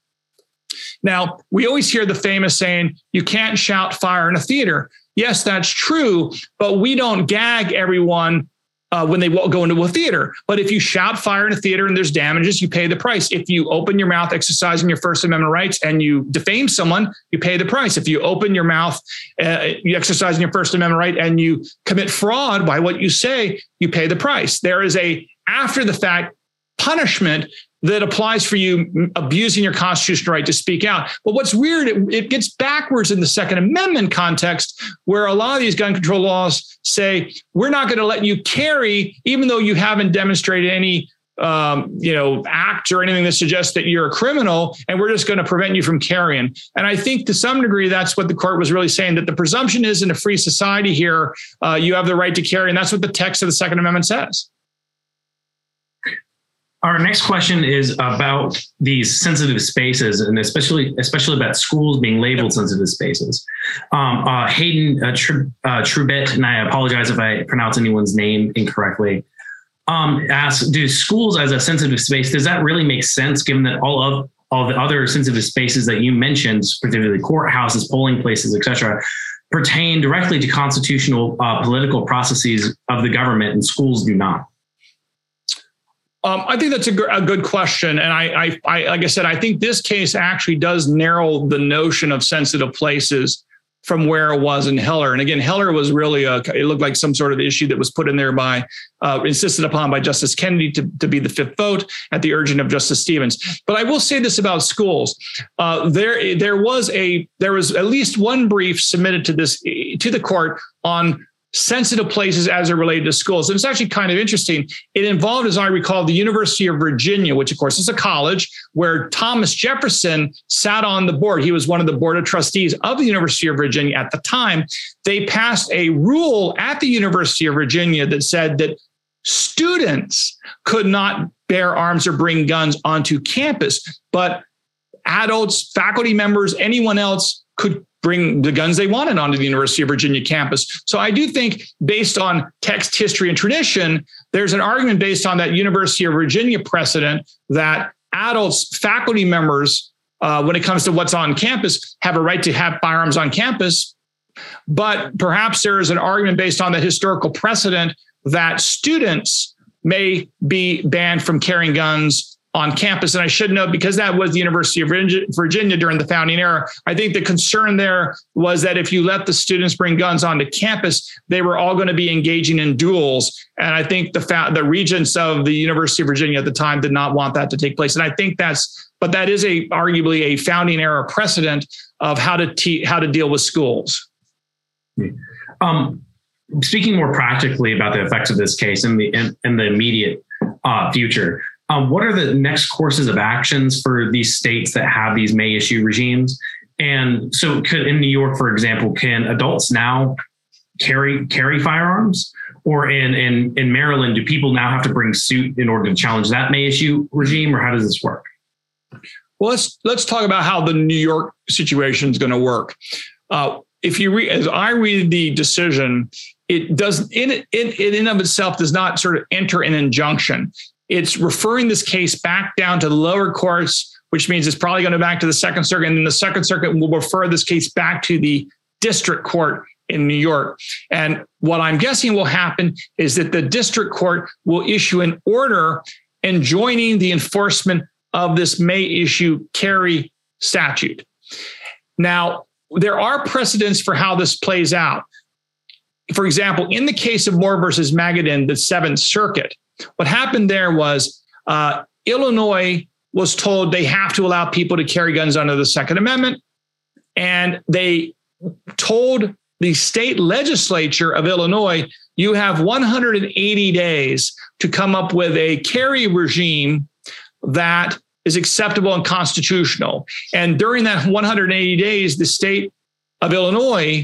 Now, we always hear the famous saying, you can't shout fire in a theater. Yes, that's true, but we don't gag everyone uh, when they go into a theater. But if you shout fire in a theater and there's damages, you pay the price. If you open your mouth exercising your First Amendment rights and you defame someone, you pay the price. If you open your mouth, uh, you exercising your First Amendment right and you commit fraud by what you say, you pay the price. There is a after the fact punishment that applies for you abusing your constitutional right to speak out. But what's weird, it, it gets backwards in the Second Amendment context, where a lot of these gun control laws say, we're not going to let you carry, even though you haven't demonstrated any um, you know, act or anything that suggests that you're a criminal, and we're just going to prevent you from carrying. And I think to some degree, that's what the court was really saying, that the presumption is in a free society here, uh, you have the right to carry. And that's what the text of the Second Amendment says. Our next question is about these sensitive spaces, and especially especially about schools being labeled sensitive spaces. Um, uh, Hayden uh, Tr- uh, Trubet, and I apologize if I pronounce anyone's name incorrectly, um, asks, do schools as a sensitive space, does that really make sense given that all of all the other sensitive spaces that you mentioned, particularly courthouses, polling places, et cetera, pertain directly to constitutional uh, political processes of the government, and schools do not? Um, I think that's a, g- a good question. And I, I, I, like I said, I think this case actually does narrow the notion of sensitive places from where it was in Heller. And again, Heller was really a, it looked like some sort of issue that was put in there by, uh, insisted upon by Justice Kennedy to, to be the fifth vote at the urging of Justice Stevens. But I will say this about schools. Uh, there, there was a, there was at least one brief submitted to this, to the court on sensitive places as it related to schools. And it's actually kind of interesting. It involved, as I recall, the University of Virginia, which of course is a college where Thomas Jefferson sat on the board. He was one of the board of trustees of the University of Virginia at the time. They passed a rule at the University of Virginia that said that students could not bear arms or bring guns onto campus, but adults, faculty members, anyone else could bring the guns they wanted onto the University of Virginia campus. So I do think, based on text, history, and tradition, there's an argument based on that University of Virginia precedent that adults, faculty members, uh, when it comes to what's on campus, have a right to have firearms on campus. But perhaps there is an argument based on the historical precedent that students may be banned from carrying guns on campus. And I should note, because that was the University of Virginia during the founding era, I think the concern there was that if you let the students bring guns onto campus, they were all going to be engaging in duels. And I think the fa- the regents of the University of Virginia at the time did not want that to take place. And I think that's, but that is a arguably a founding era precedent of how to te- how to deal with schools. Um, speaking more practically about the effects of this case in the in, in the immediate uh, future, Um, what are the next courses of actions for these states that have these may issue regimes? And so could, in New York, for example, can adults now carry carry firearms? Or in, in, in Maryland, do people now have to bring suit in order to challenge that may issue regime, or how does this work? Well, let's let's talk about how the New York situation is going to work. Uh, if you read, as I read the decision, it does in it in, in of itself does not sort of enter an injunction. It's referring this case back down to the lower courts, which means it's probably going to back to the Second Circuit, and then the Second Circuit will refer this case back to the district court in New York. And what I'm guessing will happen is that the district court will issue an order enjoining the enforcement of this may issue carry statute. Now, there are precedents for how this plays out. For example, in the case of Moore versus Magadan, the Seventh Circuit, what happened there was uh, Illinois was told they have to allow people to carry guns under the Second Amendment. And they told the state legislature of Illinois, you have one hundred eighty days to come up with a carry regime that is acceptable and constitutional. And during that one hundred eighty days, the state of Illinois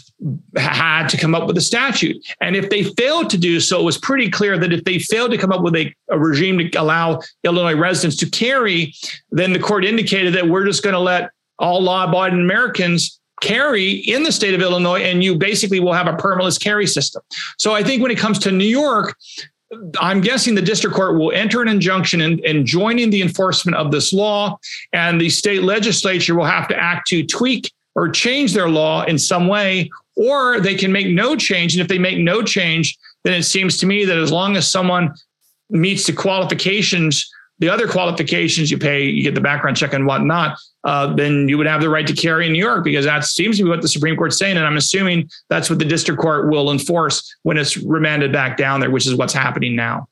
had to come up with a statute. And if they failed to do so, it was pretty clear that if they failed to come up with a, a regime to allow Illinois residents to carry, then the court indicated that we're just going to let all law-abiding Americans carry in the state of Illinois, and you basically will have a permitless carry system. So I think when it comes to New York, I'm guessing the district court will enter an injunction and in, in joining the enforcement of this law, and the state legislature will have to act to tweak or change their law in some way, or they can make no change. And if they make no change, then it seems to me that as long as someone meets the qualifications, the other qualifications, you pay, you get the background check and whatnot, uh, then you would have the right to carry in New York, because that seems to be what the Supreme Court's saying. And I'm assuming that's what the district court will enforce when it's remanded back down there, which is what's happening now.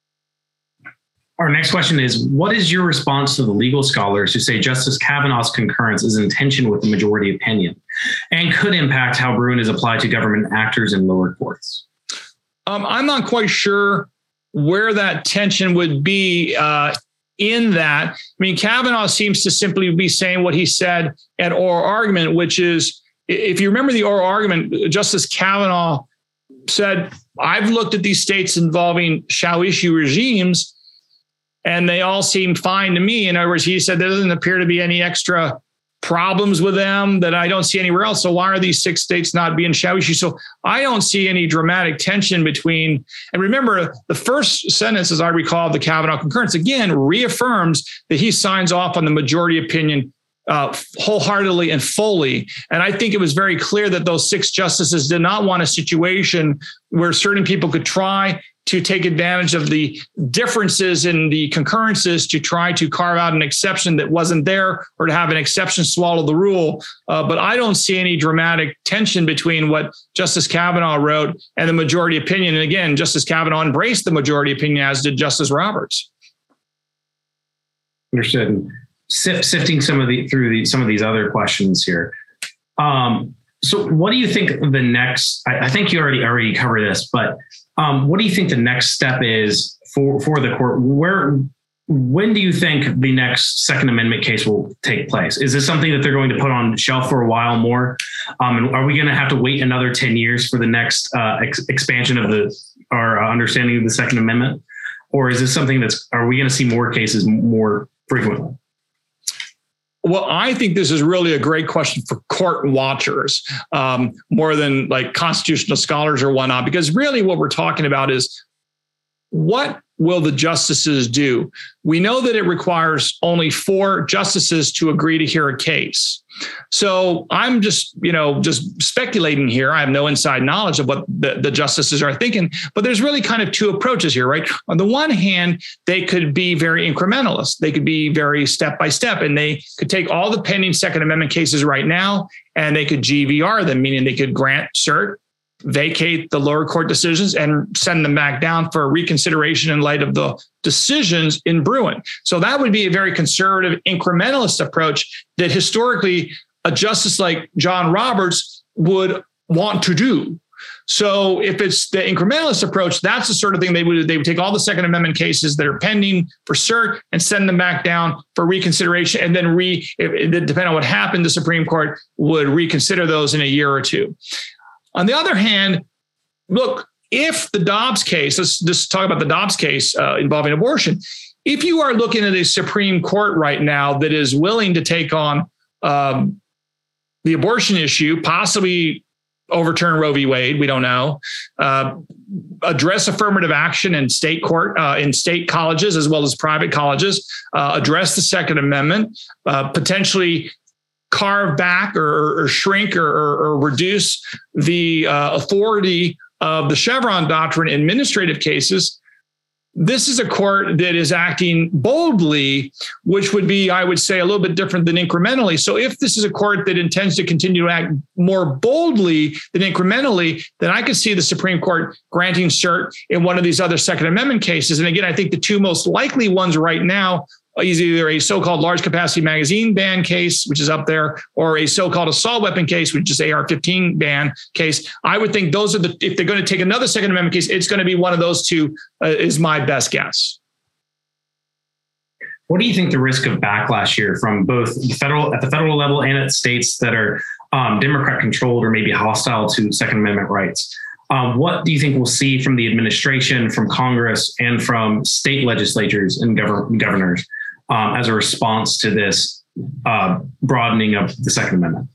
Our next question is, what is your response to the legal scholars who say Justice Kavanaugh's concurrence is in tension with the majority opinion and could impact how Bruen is applied to government actors in lower courts? Um, I'm not quite sure where that tension would be uh, in that. I mean, Kavanaugh seems to simply be saying what he said at oral argument, which is, if you remember the oral argument, Justice Kavanaugh said, I've looked at these states involving shall issue regimes, and they all seem fine to me. In other words, he said there doesn't appear to be any extra problems with them that I don't see anywhere else. So why are these six states not being shall issue? So I don't see any dramatic tension between, and remember, the first sentence, as I recall, of the Kavanaugh concurrence, again, reaffirms that he signs off on the majority opinion uh, wholeheartedly and fully. And I think it was very clear that those six justices did not want a situation where certain people could try to take advantage of the differences in the concurrences to try to carve out an exception that wasn't there, or to have an exception swallow the rule. Uh, but I don't see any dramatic tension between what Justice Kavanaugh wrote and the majority opinion. And again, Justice Kavanaugh embraced the majority opinion, as did Justice Roberts. Understood. Sifting some of the through the, some of these other questions here. Um, so what do you think the next, I, I think you already already covered this, but um, what do you think the next step is for, for the court? Where, when do you think the next Second Amendment case will take place? Is this something that they're going to put on shelf for a while more? Um, and are we going to have to wait another ten years for the next uh, ex- expansion of the, our understanding of the Second Amendment? Or is this something that's, are we going to see more cases more frequently? Well, I think this is really a great question for court watchers, um, more than like constitutional scholars or whatnot, because really what we're talking about is what will the justices do? We know that it requires only four justices to agree to hear a case. So I'm just, you know, just speculating here. I have no inside knowledge of what the, the justices are thinking, but there's really kind of two approaches here, right? On the one hand, they could be very incrementalist. They could be very step by step, and they could take all the pending Second Amendment cases right now, and they could G V R them, meaning they could grant cert, vacate the lower court decisions, and send them back down for reconsideration in light of the decisions in Bruen. So that would be a very conservative incrementalist approach that historically a justice like John Roberts would want to do. So if it's the incrementalist approach, that's the sort of thing they would they would take all the Second Amendment cases that are pending for cert and send them back down for reconsideration, and then re if, depending on what happened, the Supreme Court would reconsider those in a year or two. On the other hand, look, if the Dobbs case, let's just talk about the Dobbs case uh, involving abortion. If you are looking at a Supreme Court right now that is willing to take on um, the abortion issue, possibly overturn Roe v. Wade, we don't know, uh, address affirmative action in state court, uh, in state colleges as well as private colleges, uh, address the Second Amendment, uh, potentially carve back or, or shrink or, or, or reduce the uh, authority of the Chevron doctrine in administrative cases. This is a court that is acting boldly, which would be, I would say, a little bit different than incrementally. So if this is a court that intends to continue to act more boldly than incrementally, then I could see the Supreme Court granting cert in one of these other Second Amendment cases. And again, I think the two most likely ones right now is either a so-called large capacity magazine ban case, which is up there, or a so-called assault weapon case, which is A R fifteen ban case. I would think those are the, if they're going to take another Second Amendment case, it's going to be one of those two, uh, is my best guess. What do you think the risk of backlash here from both the federal, at the federal level and at states that are um, Democrat controlled or maybe hostile to Second Amendment rights? Um, what do you think we'll see from the administration, from Congress, and from state legislatures and govern- governors? Um, as a response to this uh, broadening of the Second Amendment?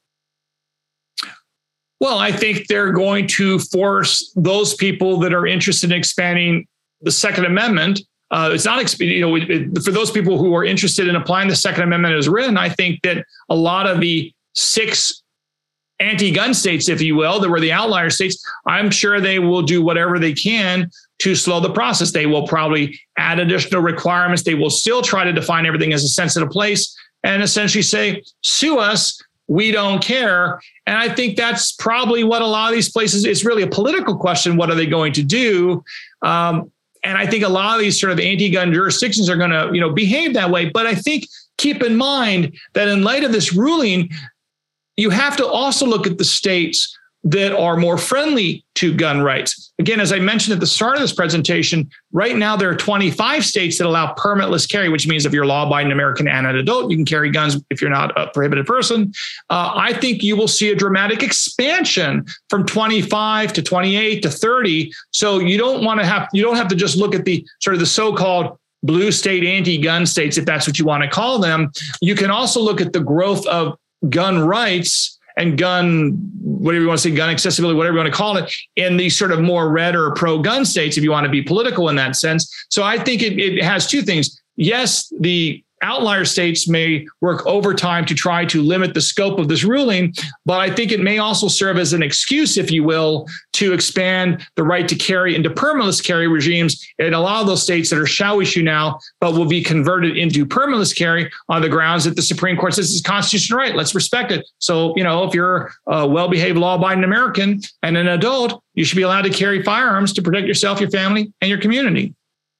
Well, I think they're going to force those people that are interested in expanding the Second Amendment. Uh, it's not, you know, it, for those people who are interested in applying the Second Amendment as written, I think that a lot of the six anti-gun states, if you will, that were the outlier states, I'm sure they will do whatever they can to slow the process. They will probably add additional requirements. They will still try to define everything as a sensitive place and essentially say, sue us, we don't care. And I think that's probably what a lot of these places, it's really a political question. What are they going to do? Um, and I think a lot of these sort of anti-gun jurisdictions are going to, you know, behave that way. But I think keep in mind that in light of this ruling, you have to also look at the states that are more friendly to gun rights. Again, as I mentioned at the start of this presentation, right now there are twenty-five states that allow permitless carry, which means if you're a law-abiding American and an adult, you can carry guns if you're not a prohibited person. Uh, I think you will see a dramatic expansion from twenty-five to twenty-eight to thirty. So you don't want to have, you don't have to just look at the sort of the so-called blue state anti-gun states, if that's what you want to call them. You can also look at the growth of gun rights and gun, whatever you want to say, gun accessibility, whatever you want to call it, in these sort of more red or pro-gun states, if you want to be political in that sense. So I think it, it has two things. Yes, the outlier states may work overtime to try to limit the scope of this ruling, but I think it may also serve as an excuse, if you will, to expand the right to carry into permitless carry regimes in a lot of those states that are shall issue now, but will be converted into permitless carry on the grounds that the Supreme Court says it's a constitutional right. Let's respect it. So, you know, if you're a well-behaved, law-abiding American and an adult, you should be allowed to carry firearms to protect yourself, your family, and your community.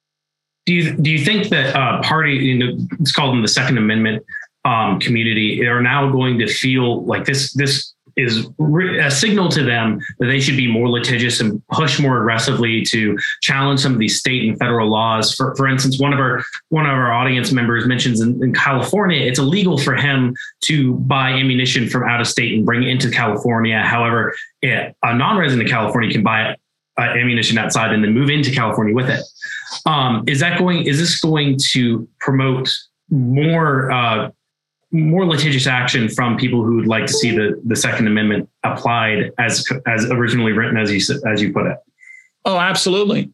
Do you do you think that uh, party, you know, it's called in the Second Amendment um, community, are now going to feel like this this is a signal to them that they should be more litigious and push more aggressively to challenge some of these state and federal laws? For for instance, one of our one of our audience members mentions in, in California, it's illegal for him to buy ammunition from out of state and bring it into California. However, it, a non-resident of California can buy uh, ammunition outside and then move into California with it. Um, is that going? Is this going to promote more uh, more litigious action from people who would like to see the, the Second Amendment applied as as originally written, as you as you put it? Oh, absolutely.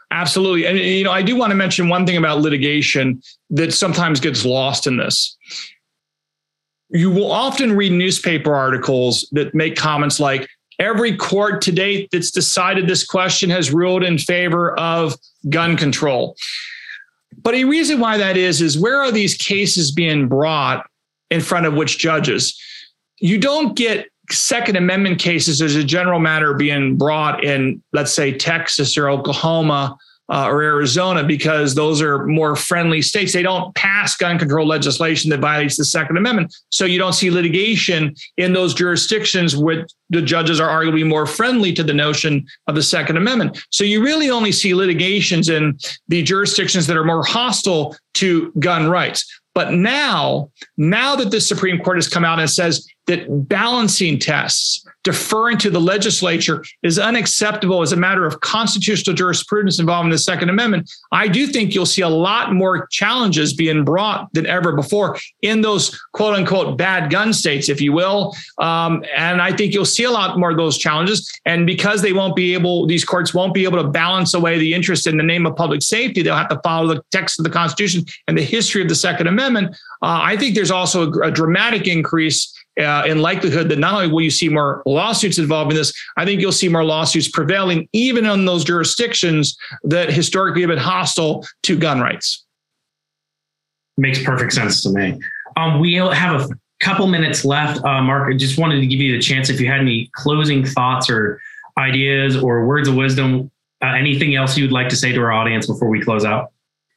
Absolutely. And, you know, I do want to mention one thing about litigation that sometimes gets lost in this. You will often read newspaper articles that make comments like, every court to date that's decided this question has ruled in favor of gun control. But a reason why that is, is where are these cases being brought in front of which judges? You don't get Second Amendment cases as a general matter being brought in, let's say, Texas or Oklahoma uh, or Arizona, because those are more friendly states. They don't pass gun control legislation that violates the Second Amendment. So you don't see litigation in those jurisdictions where the judges are arguably more friendly to the notion of the Second Amendment. So you really only see litigations in the jurisdictions that are more hostile to gun rights. But now, now that the Supreme Court has come out and says that balancing tests, deferring to the legislature is unacceptable as a matter of constitutional jurisprudence involving the Second Amendment, I do think you'll see a lot more challenges being brought than ever before in those quote unquote bad gun states, if you will. Um, and I think you'll see a lot more of those challenges. And because they won't be able, these courts won't be able to balance away the interest in the name of public safety, they'll have to follow the text of the Constitution and the history of the Second Amendment. Uh, I think there's also a, a dramatic increase Uh, in likelihood that not only will you see more lawsuits involved in this, I think you'll see more lawsuits prevailing even in those jurisdictions that historically have been hostile to gun rights. Makes perfect sense to me. Um, we have a couple minutes left. Uh, Mark, I just wanted to give you the chance if you had any closing thoughts or ideas or words of wisdom, uh, anything else you'd like to say to our audience before we close out.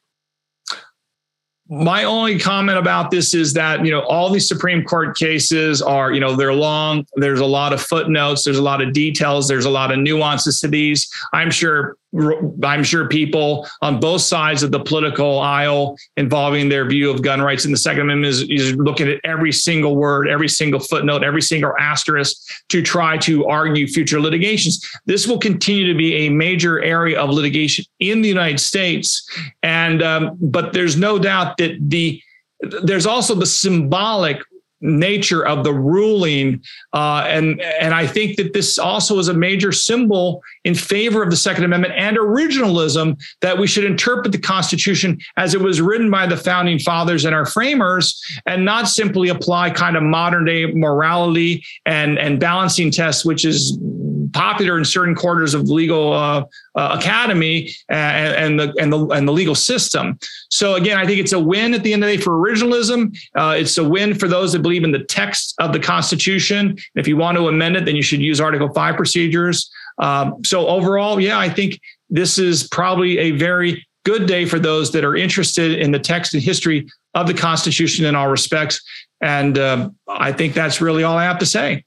My only comment about this is that, you know, all these Supreme Court cases are, you know, they're long. There's a lot of footnotes. There's a lot of details. There's a lot of nuances to these. I'm sure I'm sure people on both sides of the political aisle involving their view of gun rights in the Second Amendment is, is looking at every single word, every single footnote, every single asterisk to try to argue future litigations. This will continue to be a major area of litigation in the United States. And um, but there's no doubt that the there's also the symbolic nature of the ruling. Uh, and, and I think that this also is a major symbol in favor of the Second Amendment and originalism, that we should interpret the Constitution as it was written by the founding fathers and our framers, and not simply apply kind of modern day morality and, and balancing tests, which is popular in certain quarters of the legal uh, uh, academy and, and the and the and the legal system. So again, I think it's a win at the end of the day for originalism. Uh, it's a win for those that believe in the text of the Constitution. If you want to amend it, then you should use Article five procedures. Um, so overall, yeah, I think this is probably a very good day for those that are interested in the text and history of the Constitution in all respects. And uh, I think that's really all I have to say.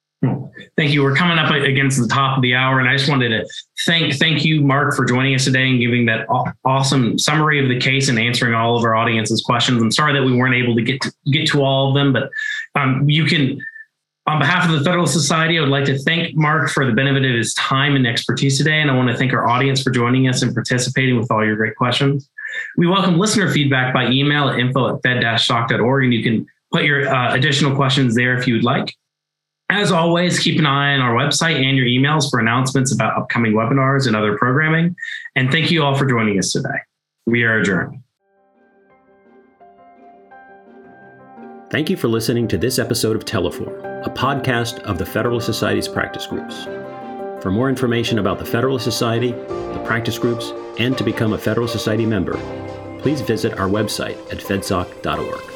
Thank you. We're coming up against the top of the hour, and I just wanted to thank thank you, Mark, for joining us today and giving that awesome summary of the case and answering all of our audience's questions. I'm sorry that we weren't able to get to, get to all of them, but um, you can, on behalf of the Federalist Society, I would like to thank Mark for the benefit of his time and expertise today, and I want to thank our audience for joining us and participating with all your great questions. We welcome listener feedback by email at info at fed dash soc dot org, and you can put your uh, additional questions there if you would like. As always, keep an eye on our website and your emails for announcements about upcoming webinars and other programming. And thank you all for joining us today. We are adjourned. Thank you for listening to this episode of Teleforum, a podcast of the Federalist Society's practice groups. For more information about the Federalist Society, the practice groups, and to become a Federalist Society member, please visit our website at fedsoc dot org.